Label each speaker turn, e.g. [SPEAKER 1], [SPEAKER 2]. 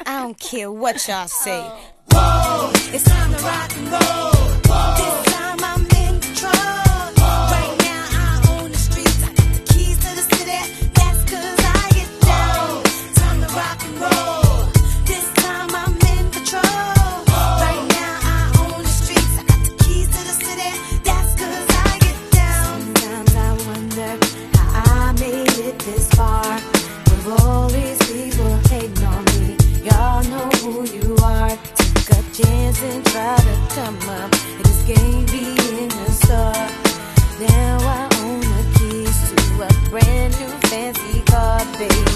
[SPEAKER 1] I don't care what y'all say.
[SPEAKER 2] Whoa, it's time to rock and roll. This time I'm in control. Right now I own the streets. I got the keys to the city. That's 'cause I get down. Time to rock and roll. This time I'm in control. Right now I own the streets. I got the keys to the city. That's 'cause I get down. Sometimes I wonder how I made it this far. With all these people hating on me. Y'all know who you are. Take a chance and try to come up. And this game be in the store. Now I own the keys to a brand new fancy car, baby.